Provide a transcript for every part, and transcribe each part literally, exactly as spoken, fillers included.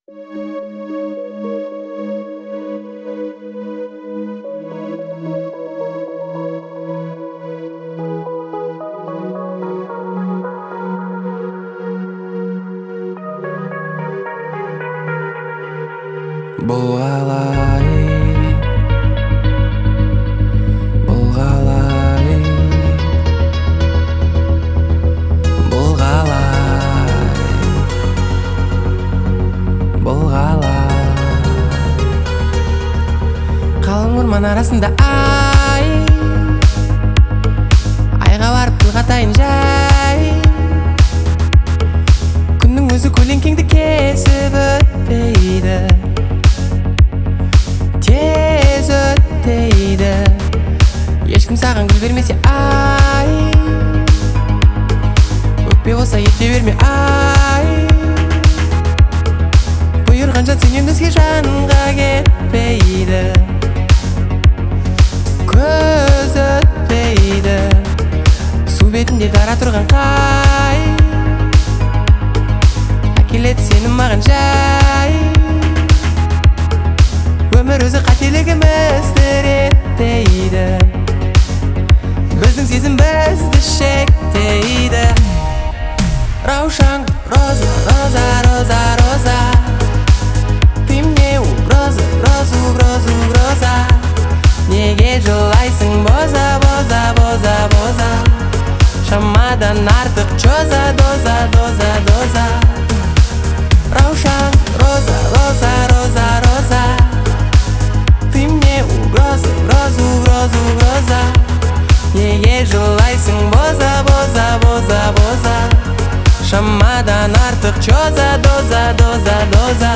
Бұл қалай, бұл қалай, бұл қалай, бұл қалай. Қалың орман арасында ай, айға барып тіл қатайын жай. Күннің өзі көлеңкеңді кесіп өтпейді, тез өтпейді. Ешкім саған гүл бермесе ай, өкпе болса ете берме ай. Бұйырған жан сенен өзге жанға кетпейді, көз өтпейді. Су бетінде дара тұрған қай, әкеледі сені маған жай. Өмір өзі қателігімізді реттейді, біздің сезім бізді шектейді. Раушан, роза, роза, роза, роза, ты мне угроза, угроза, угроза, угроза. Неге жылайсың боза, боза, боза, боза, шамадан артық чоза, доза, доза, доза. Раушан, роза, роза, роза, роза, ты мне угроза, угроза, угроза, угроза. Неге жылайсың боза, боза, боза, боза, шамадан артық чоза, доза, доза, доза.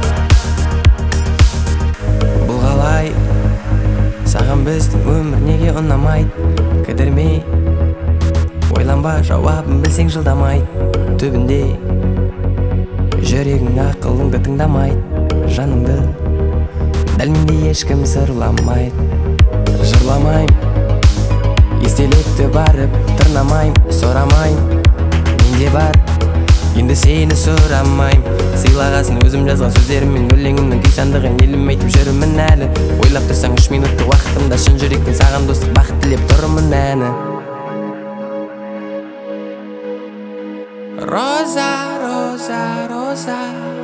Бұл қалай, саған біздің өмір неге ұнамайды? Кідірмей, ойланба, жауабын білсең жылдамайды. Түбінде жүрегің ақылыңды тыңдамайды, жаныңды дәл мендей ешкім сырламайды. Жырламайм, естелікті барып тырнамайм, сұрамайм, менде бар, енді сені сұрамайм. Сыйлағасын өзім жазған сөздеріммен, өлеңімнің күй сандығын елім айтып жүрмін әлі. Ойлап тұрсаң үш минутты уақытымда шын жүректен саған достық бақыт тілеп тұрмын мәні. Роза, роза, роза,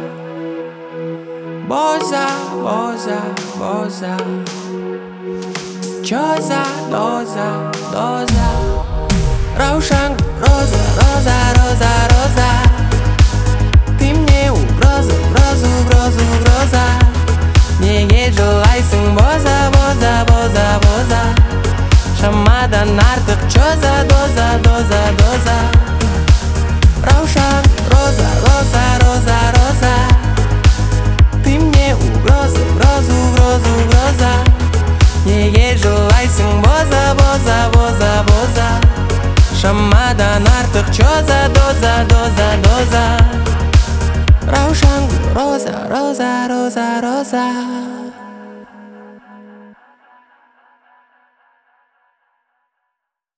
боза, боза, боза, чоза, доза, доза. Раушан, роза, роза, роза, роза, ты мне угроза, угроза, угроза, угроза. Неге жылайсың боза, боза, боза, боза, шамадан артық чоза, доза, доза, доза. Раушан, роза, роза, роза, роза, ты мне угроза, угроза, угроза, угроза. Неге жылайсың боза, боза, боза, боза, шамадан артық чоза, доза, доза, доза. Раушан, роза, роза, роза, роза.